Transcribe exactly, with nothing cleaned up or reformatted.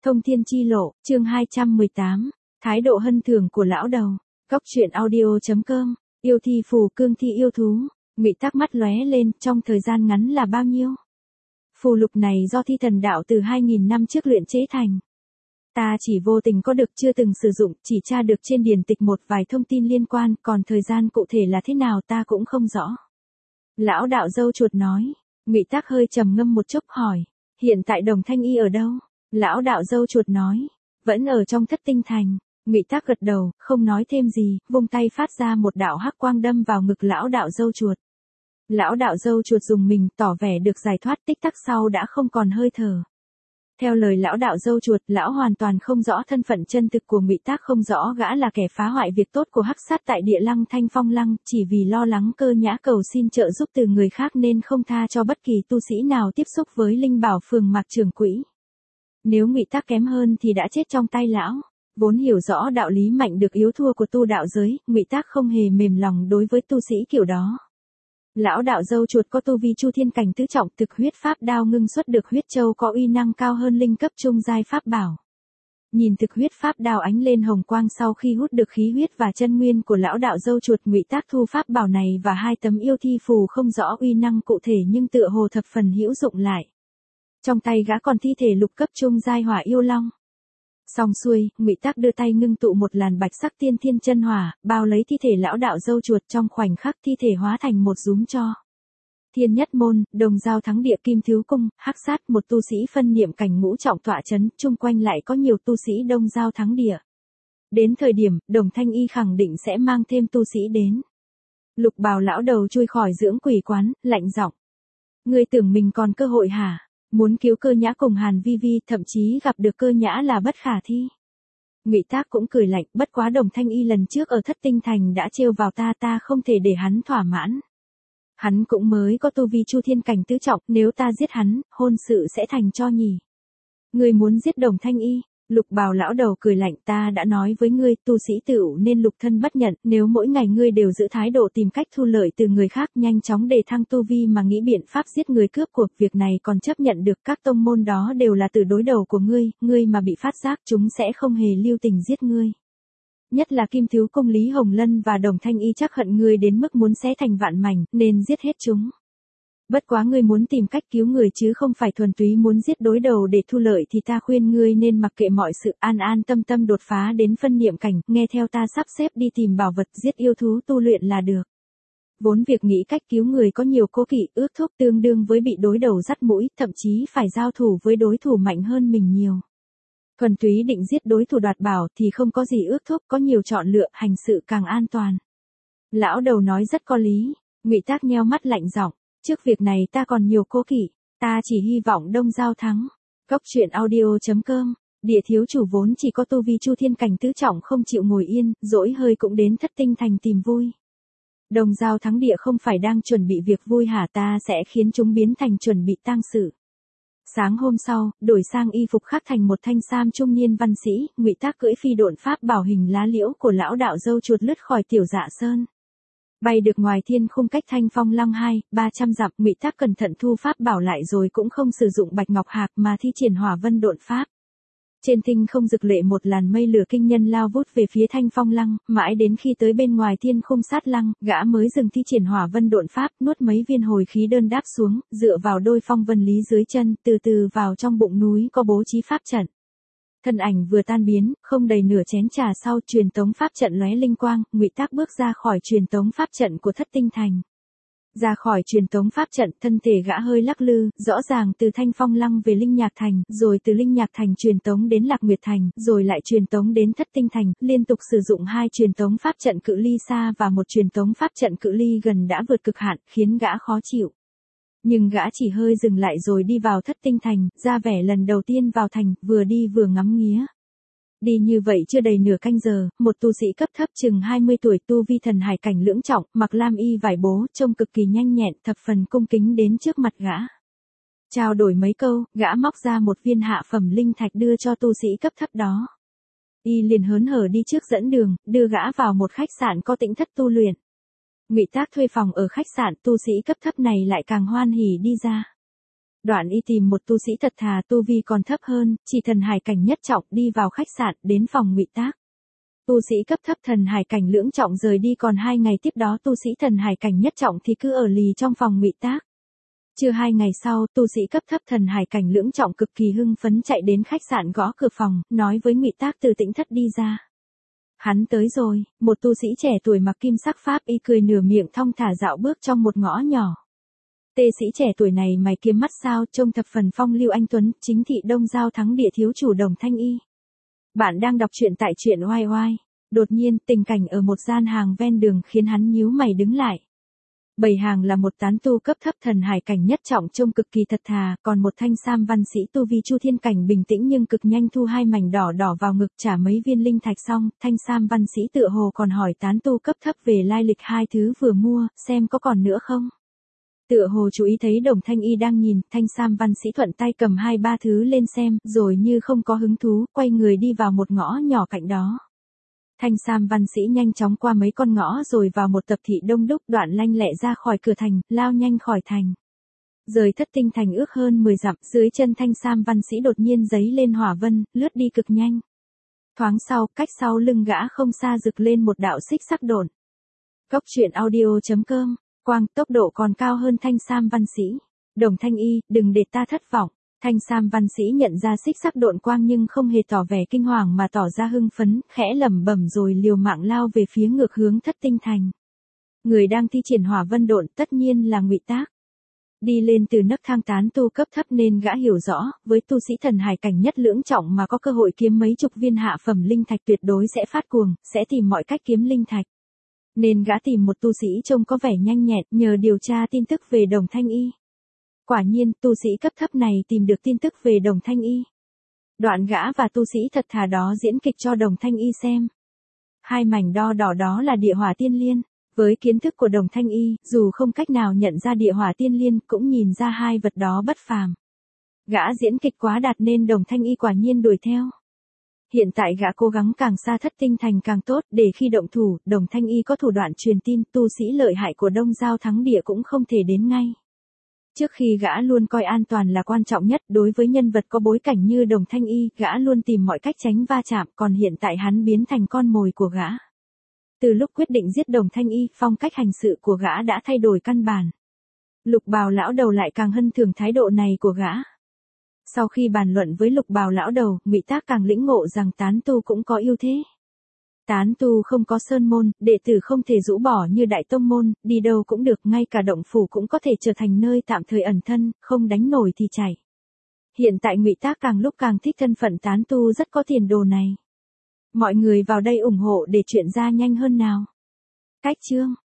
Thông thiên chi lộ, chương hai trăm mười tám, thái độ hân thường của lão đầu. Góc truyện audio.com, yêu thi phù cương thi yêu thú, Ngụy Tắc mắt lóe lên, trong thời gian ngắn là bao nhiêu? Phù lục này do thi thần đạo từ hai nghìn năm trước luyện chế thành. Ta chỉ vô tình có được chưa từng sử dụng, chỉ tra được trên điển tịch một vài thông tin liên quan, còn thời gian cụ thể là thế nào ta cũng không rõ. Lão đạo dâu chuột nói. Ngụy Tắc hơi trầm ngâm một chút hỏi, hiện tại Đồng Thanh Y ở đâu? Lão đạo dâu chuột nói, vẫn ở trong Thất Tinh Thành. Ngụy Tắc gật đầu, không nói thêm gì, vung tay phát ra một đạo hắc quang đâm vào ngực lão đạo dâu chuột. Lão đạo dâu chuột dùng mình, tỏ vẻ được giải thoát, tích tắc sau đã không còn hơi thở. Theo lời lão đạo dâu chuột, lão hoàn toàn không rõ thân phận chân thực của Ngụy Tắc, không rõ gã là kẻ phá hoại việc tốt của Hắc Sát tại Địa Lăng Thanh Phong Lăng, chỉ vì lo lắng Cơ Nhã cầu xin trợ giúp từ người khác nên không tha cho bất kỳ tu sĩ nào tiếp xúc với linh bảo phường Mạc Trưởng Quỹ. Nếu Ngụy Tắc kém hơn thì đã chết trong tay lão. Vốn hiểu rõ đạo lý mạnh được yếu thua của tu đạo giới, Ngụy Tắc không hề mềm lòng đối với tu sĩ kiểu đó. Lão đạo dâu chuột có tu vi Chu Thiên cảnh tứ trọng, thực huyết pháp đao ngưng xuất được huyết châu có uy năng cao hơn linh cấp trung giai pháp bảo. Nhìn thực huyết pháp đao ánh lên hồng quang sau khi hút được khí huyết và chân nguyên của lão đạo dâu chuột, Ngụy Tắc thu pháp bảo này và hai tấm yêu thi phù không rõ uy năng cụ thể nhưng tựa hồ thập phần hữu dụng lại. Trong tay gã còn thi thể lục cấp trung giai hỏa yêu long. Xong xuôi, Ngụy Tắc đưa tay ngưng tụ một làn bạch sắc tiên thiên chân hỏa, bao lấy thi thể lão đạo dâu chuột, trong khoảnh khắc thi thể hóa thành một dúm tro. Thiên Nhất Môn, Đồng Giao Thắng Địa, Kim Thiếu Cung, Hắc Sát, một tu sĩ phân niệm cảnh ngũ trọng tọa chấn, chung quanh lại có nhiều tu sĩ Đông Giao Thắng Địa. Đến thời điểm, Đồng Thanh Y khẳng định sẽ mang thêm tu sĩ đến. Lục Bào lão đầu chui khỏi dưỡng quỷ quán, lạnh giọng: "Ngươi tưởng mình còn cơ hội hả? Muốn cứu Cơ Nhã cùng Hàn Vi Vi, thậm chí gặp được Cơ Nhã là bất khả thi." Ngụy Tắc cũng cười lạnh, bất quá Đồng Thanh Y lần trước ở Thất Tinh Thành đã trêu vào ta, ta không thể để hắn thỏa mãn. Hắn cũng mới có tu vi Chu Thiên cảnh tứ trọng, nếu ta giết hắn, hôn sự sẽ thành cho nhỉ. Ngươi muốn giết Đồng Thanh Y? Lục Bào lão đầu cười lạnh, ta đã nói với ngươi, tu sĩ tựu nên lục thân bất nhận, nếu mỗi ngày ngươi đều giữ thái độ tìm cách thu lợi từ người khác, nhanh chóng đề thăng tu vi mà nghĩ biện pháp giết người cướp cuộc, việc này còn chấp nhận được, các tông môn đó đều là từ đối đầu của ngươi, ngươi mà bị phát giác chúng sẽ không hề lưu tình giết ngươi. Nhất là Kim Thiếu Cung Lý Hồng Lân và Đồng Thanh Y chắc hận ngươi đến mức muốn xé thành vạn mảnh, nên giết hết chúng. Bất quá ngươi muốn tìm cách cứu người chứ không phải thuần túy muốn giết đối đầu để thu lợi thì ta khuyên ngươi nên mặc kệ mọi sự, an an tâm tâm đột phá đến phân niệm cảnh, nghe theo ta sắp xếp đi tìm bảo vật, giết yêu thú tu luyện là được. Vốn việc nghĩ cách cứu người có nhiều cố kỵ, ước thúc tương đương với bị đối đầu dắt mũi, thậm chí phải giao thủ với đối thủ mạnh hơn mình nhiều. Thuần túy định giết đối thủ đoạt bảo thì không có gì ước thúc, có nhiều chọn lựa, hành sự càng an toàn. Lão đầu nói rất có lý. Ngụy Tắc nheo mắt lạnh giọng: trước việc này ta còn nhiều cố kỵ, ta chỉ hy vọng Đông Giao thắng. Góc truyện audio.com, Địa thiếu chủ vốn chỉ có tu vi Chu Thiên cảnh tứ trọng không chịu ngồi yên, dỗi hơi cũng đến Thất Tinh Thành tìm vui. Đông Giao Thắng Địa không phải đang chuẩn bị việc vui hả? Ta sẽ khiến chúng biến thành chuẩn bị tang sự. Sáng hôm sau, đổi sang y phục khác thành một thanh sam trung niên văn sĩ, Ngụy Tắc cưỡi phi độn pháp bảo hình lá liễu của lão đạo dâu chuột lướt khỏi Tiểu Dạ Sơn. Bay được ngoài thiên khung cách Thanh Phong Lăng hai, ba trăm dặm, Ngụy Tắc cẩn thận thu pháp bảo lại rồi cũng không sử dụng Bạch Ngọc Hạc mà thi triển Hỏa Vân Độn Pháp. Trên tinh không rực lệ một làn mây lửa kinh nhân lao vút về phía Thanh Phong Lăng, mãi đến khi tới bên ngoài thiên khung sát lăng, gã mới dừng thi triển Hỏa Vân Độn Pháp, nuốt mấy viên hồi khí đơn đáp xuống, dựa vào đôi phong vân lý dưới chân, từ từ vào trong bụng núi có bố trí pháp trận. Thân ảnh vừa tan biến, không đầy nửa chén trà sau, truyền tống pháp trận lóe linh quang, Ngụy Tắc bước ra khỏi truyền tống pháp trận của Thất Tinh Thành. Ra khỏi truyền tống pháp trận, thân thể gã hơi lắc lư, rõ ràng từ Thanh Phong Lăng về Linh Nhạc Thành, rồi từ Linh Nhạc Thành truyền tống đến Lạc Nguyệt Thành, rồi lại truyền tống đến Thất Tinh Thành, liên tục sử dụng hai truyền tống pháp trận cự ly xa và một truyền tống pháp trận cự ly gần đã vượt cực hạn, khiến gã khó chịu. Nhưng gã chỉ hơi dừng lại rồi đi vào Thất Tinh Thành, ra vẻ lần đầu tiên vào thành, vừa đi vừa ngắm nghía. Đi như vậy chưa đầy nửa canh giờ, một tu sĩ cấp thấp chừng hai mươi tuổi, tu vi thần hải cảnh lưỡng trọng, mặc lam y vải bố, trông cực kỳ nhanh nhẹn, thập phần cung kính đến trước mặt gã. Trao đổi mấy câu, gã móc ra một viên hạ phẩm linh thạch đưa cho tu sĩ cấp thấp đó. Y liền hớn hở đi trước dẫn đường, đưa gã vào một khách sạn có tĩnh thất tu luyện. Ngụy Tắc thuê phòng ở khách sạn, tu sĩ cấp thấp này lại càng hoan hỉ đi ra. Đoạn y tìm một tu sĩ thật thà tu vi còn thấp hơn, chỉ thần hải cảnh nhất trọng đi vào khách sạn, đến phòng ngụy tác. Tu sĩ cấp thấp thần hải cảnh lưỡng trọng rời đi, còn hai ngày tiếp đó tu sĩ thần hải cảnh nhất trọng thì cứ ở lì trong phòng ngụy tác. Chưa hai ngày sau, tu sĩ cấp thấp thần hải cảnh lưỡng trọng cực kỳ hưng phấn chạy đến khách sạn gõ cửa phòng, nói với ngụy tác từ Tĩnh Thất đi ra. Hắn tới rồi, một tu sĩ trẻ tuổi mặc kim sắc pháp y cười nửa miệng thong thả dạo bước trong một ngõ nhỏ. Tê sĩ trẻ tuổi này mày kiếm mắt sao, trông thập phần phong lưu anh tuấn, chính thị Đông Giao Thắng Địa thiếu chủ Đồng Thanh Y. Bạn đang đọc truyện tại truyện oai oai. Đột nhiên, tình cảnh ở một gian hàng ven đường khiến hắn nhíu mày đứng lại. Bầy hàng là một tán tu cấp thấp thần hải cảnh nhất trọng trông cực kỳ thật thà, còn một thanh sam văn sĩ tu vi chu thiên cảnh bình tĩnh nhưng cực nhanh thu hai mảnh đỏ đỏ vào ngực trả mấy viên linh thạch xong, thanh sam văn sĩ tựa hồ còn hỏi tán tu cấp thấp về lai lịch hai thứ vừa mua, xem có còn nữa không. Tựa hồ chú ý thấy Đồng Thanh Y đang nhìn, thanh sam văn sĩ thuận tay cầm hai ba thứ lên xem, rồi như không có hứng thú, quay người đi vào một ngõ nhỏ cạnh đó. Thanh sam văn sĩ nhanh chóng qua mấy con ngõ rồi vào một tập thị đông đúc, đoạn lanh lẹ ra khỏi cửa thành, lao nhanh khỏi thành. Rời Thất Tinh thành ước hơn mười dặm, dưới chân thanh sam văn sĩ đột nhiên giấy lên hỏa vân, lướt đi cực nhanh. Thoáng sau, cách sau lưng gã không xa rực lên một đạo xích sắc độn. Cốc truyện audio chấm com, quang, tốc độ còn cao hơn thanh sam văn sĩ. Đồng Thanh Y, đừng để ta thất vọng. Thanh sam văn sĩ nhận ra xích sắc độn quang nhưng không hề tỏ vẻ kinh hoàng mà tỏ ra hưng phấn, khẽ lẩm bẩm rồi liều mạng lao về phía ngược hướng Thất Tinh thành. Người đang thi triển hỏa vân độn tất nhiên là ngụy tác. Đi lên từ nấc thang tán tu cấp thấp nên gã hiểu rõ, với tu sĩ thần hải cảnh nhất lưỡng trọng mà có cơ hội kiếm mấy chục viên hạ phẩm linh thạch tuyệt đối sẽ phát cuồng, sẽ tìm mọi cách kiếm linh thạch. Nên gã tìm một tu sĩ trông có vẻ nhanh nhẹn, nhờ điều tra tin tức về Đồng Thanh Y. Quả nhiên, tu sĩ cấp thấp này tìm được tin tức về Đồng Thanh Y. Đoạn gã và tu sĩ thật thà đó diễn kịch cho Đồng Thanh Y xem. Hai mảnh đo đỏ đó là địa hỏa tiên liên. Với kiến thức của Đồng Thanh Y, dù không cách nào nhận ra địa hỏa tiên liên cũng nhìn ra hai vật đó bất phàm. Gã diễn kịch quá đạt nên Đồng Thanh Y quả nhiên đuổi theo. Hiện tại gã cố gắng càng xa Thất Tinh thành càng tốt, để khi động thủ, Đồng Thanh Y có thủ đoạn truyền tin, tu sĩ lợi hại của Đông Giao Thắng Địa cũng không thể đến ngay. Trước khi gã luôn coi an toàn là quan trọng nhất, đối với nhân vật có bối cảnh như Đồng Thanh Y, gã luôn tìm mọi cách tránh va chạm, còn hiện tại hắn biến thành con mồi của gã. Từ lúc quyết định giết Đồng Thanh Y, phong cách hành sự của gã đã thay đổi căn bản. Lục Bào lão đầu lại càng hân thưởng thái độ này của gã. Sau khi bàn luận với Lục Bào lão đầu, ngụy tác càng lĩnh ngộ rằng tán tu cũng có ưu thế. Tán tu không có sơn môn, đệ tử không thể rũ bỏ như đại tông môn, đi đâu cũng được, ngay cả động phủ cũng có thể trở thành nơi tạm thời ẩn thân, không đánh nổi thì chạy. Hiện tại ngụy tác càng lúc càng thích thân phận tán tu rất có tiền đồ này. Mọi người vào đây ủng hộ để chuyện ra nhanh hơn nào. Cách chương